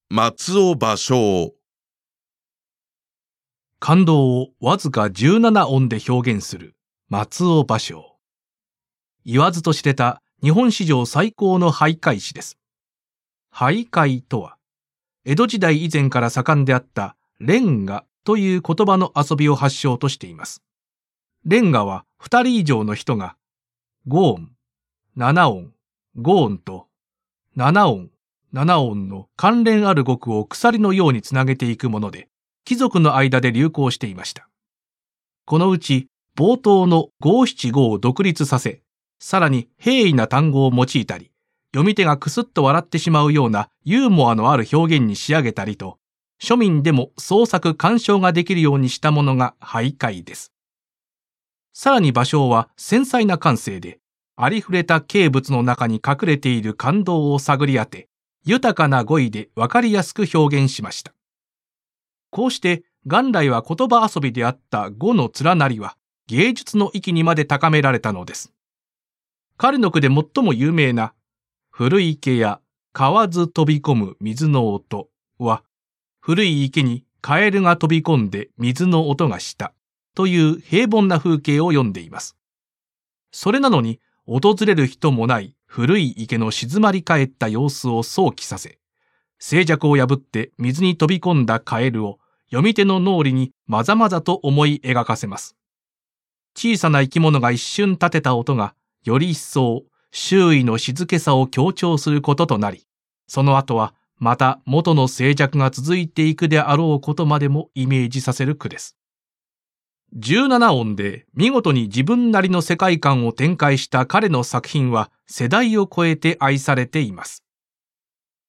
松尾芭蕉。 感動をわずか17音で表現する松尾芭蕉。言わずと知れた日本史上最高の俳諧詩です。俳諧とは、江戸時代以前から盛んであった連歌という言葉の遊びを発祥としています。連歌は2人以上の人が5音、7音、5音と7音、7音の関連ある語句を鎖のようにつなげていくもので、貴族の間で流行していました。このうち冒頭の五七五を独立させ、さらに平易な単語を用いたり、読み手がクスッと笑ってしまうようなユーモアのある表現に仕上げたりと、庶民でも創作鑑賞ができるようにしたものが俳諧です。さらに芭蕉は繊細な感性で、ありふれた景物の中に隠れている感動を探り当て、豊かな語彙でわかりやすく表現しました。こうして元来は言葉遊びであった語の連なりは芸術の域にまで高められたのです。彼の句で最も有名な古い池や河津飛び込む水の音は、古い池にカエルが飛び込んで水の音がしたという平凡な風景を詠んでいます。それなのに訪れる人もない古い池の静まり返った様子を想起させ、静寂を破って水に飛び込んだカエルを読み手の脳裏にまざまざと思い描かせます。小さな生き物が一瞬立てた音がより一層周囲の静けさを強調することとなり、その後はまた元の静寂が続いていくであろうことまでもイメージさせる句です。17音で見事に自分なりの世界観を展開した彼の作品は世代を超えて愛されています。